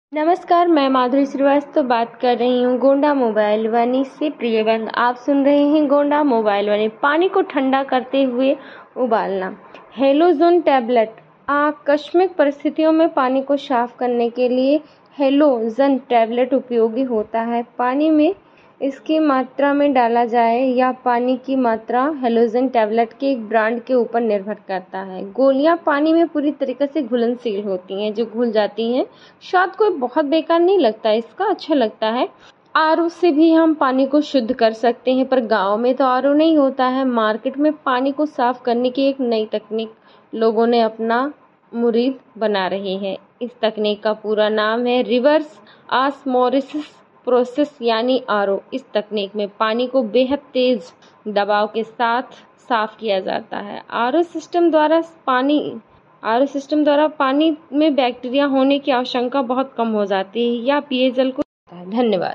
नमस्कार, मैं माधुरी श्रीवास्तव बात कर रही हूँ गोंडा मोबाइल वाणी से। प्रियबंद, आप सुन रहे हैं गोंडा मोबाइल वाणी। पानी को ठंडा करते हुए उबालना। Halogen tablet. आकस्मिक परिस्थितियों में पानी को साफ करने के लिए हेलोजन टैबलेट उपयोगी होता है। पानी में इसकी मात्रा में डाला जाए या पानी की मात्रा हेलोजन टैबलेट के एक ब्रांड के ऊपर निर्भर करता है। गोलियां पानी में पूरी तरीके से घुलनशील होती हैं, जो घुल जाती हैं। स्वाद कोई बहुत बेकार नहीं लगता, इसका अच्छा लगता है। आरओ से भी हम पानी को शुद्ध कर सकते हैं, पर गांव में तो आरओ नहीं होता है। मार्केट में पानी को साफ करने की एक नई तकनीक लोगों ने अपना मुरीद बना रही है। इस तकनीक का पूरा नाम है रिवर्स ऑस्मोसिस प्रोसेस यानी आरओ। इस तकनीक में पानी को बेहद तेज दबाव के साथ साफ किया जाता है। आरओ सिस्टम द्वारा पानी में बैक्टीरिया होने की आशंका बहुत कम हो जाती है या पेयजल को। धन्यवाद।